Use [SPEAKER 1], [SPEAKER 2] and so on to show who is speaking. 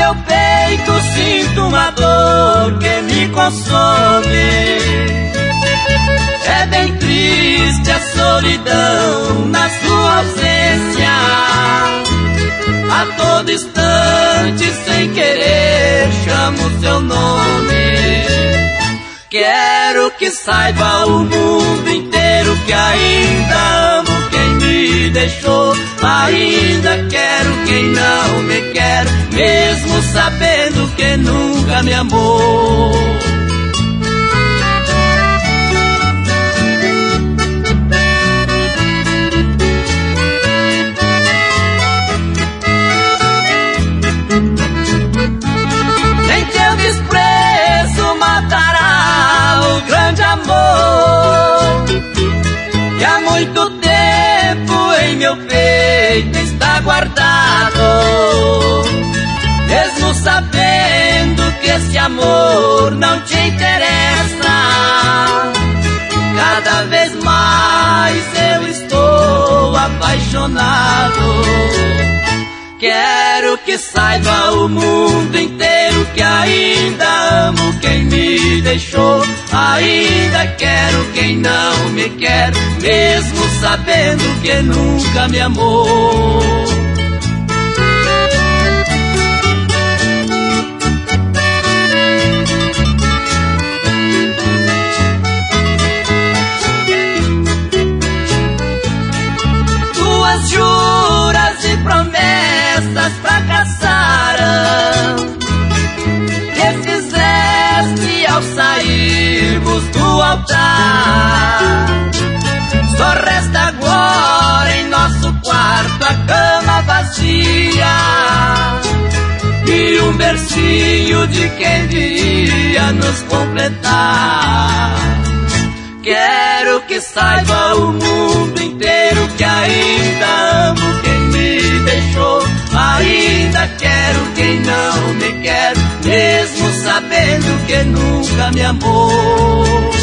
[SPEAKER 1] meu peito sinto uma dor que me consome. É bem triste a solidão na sua ausência. A todo instante, sem querer, chamo seu nome. Quero que saiba o mundo inteiro que ainda amo quem me deixou. Ainda quero quem não me quer, mesmo sabendo que nunca me amou. Nem teu desprezo matará o grande amor que há muito tempo em meu peito está guardado. Mesmo sabendo que esse amor não te interessa, cada vez mais eu estou apaixonado. Quero que saiba o mundo inteiro que ainda amo quem me deixou. Ainda quero quem não me quer, mesmo sabendo que nunca me amou. Tuas juras e promessas fracassaram, que fizeste ao sairmos do altar. Só resta agora em nosso quarto a cama vazia e um bercinho de quem viria nos completar. Quero que saiba o mundo inteiro que ainda amo quem me deixou. Ainda quero quem não me quer, mesmo sabendo que nunca me amou.